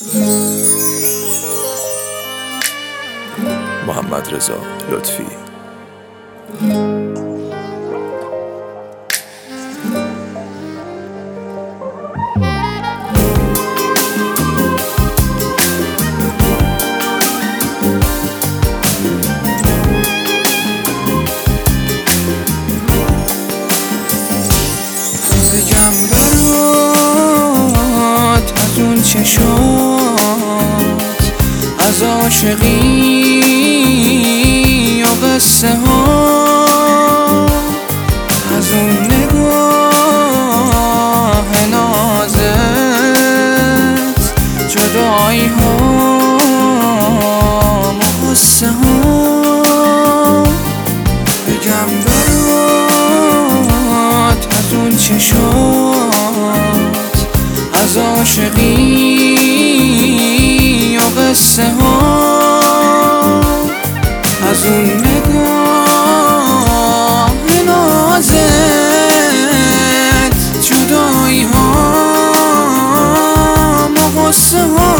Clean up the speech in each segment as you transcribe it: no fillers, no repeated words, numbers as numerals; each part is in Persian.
محمدرضا لطفی. بگم برات از اون چشات، از عاشقی یا قصه ها، از اون نگاه نازت، جدایی ها مقصه ها. بگم برات از اون چشات، از عاشقی یا قصه ها، از اون نگاه نازت، جدایی ها مقصه ها.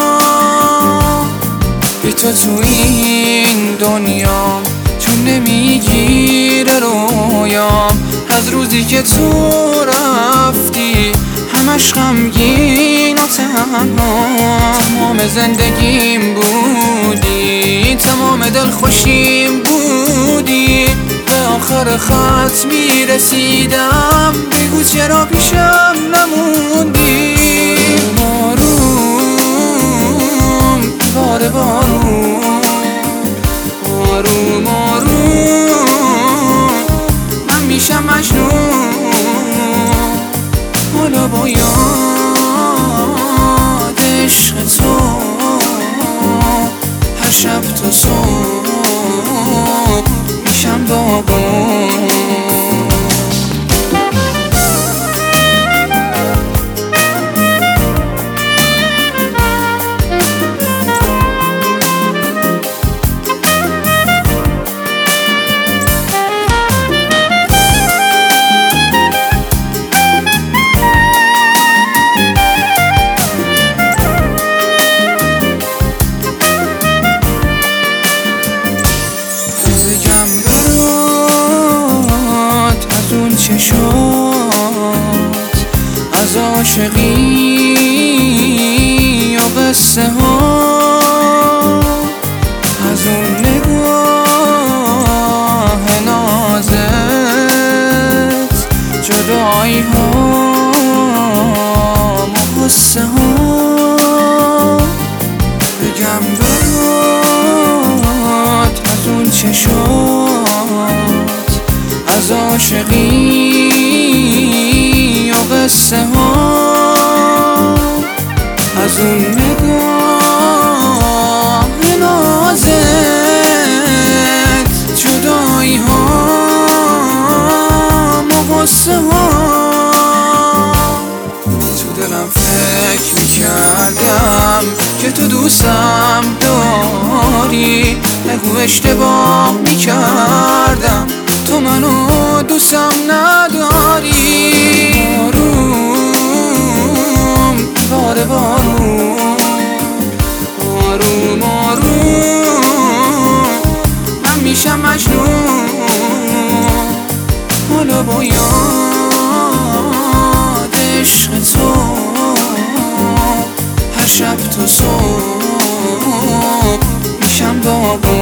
بی تو تو این دنیا چون نمیگیره رویام، از روزی که تو رفتی همش غمگین و تنها. تمام زندگیم بودی، تمام دل خوشیم بودی، به آخر خط میرسیدم بگو چرا پیشم نموندی. آروم بار بارون، آروم آروم من میشم مجنون. حالا با یاد عشق تو هر شب تا صبح میشم داغون. چشات، از عاشقی یا قصه ها، از اون نگاه نازت، جدایی ها مقصه ها. بگم برات از اون چشات، از عاشقی یا قصه ها، از اون نگاه نازت، جدایی ها مقصه ها. تو دلم فکر میکردم که تو دوستم داری، نگو اشتباه میکردم تو منو دوستم نداری. آروم بار بارون، آروم آروم من میشم مجنون. حالا با یاد عشق تو هر شب تا صبح میشم داغون.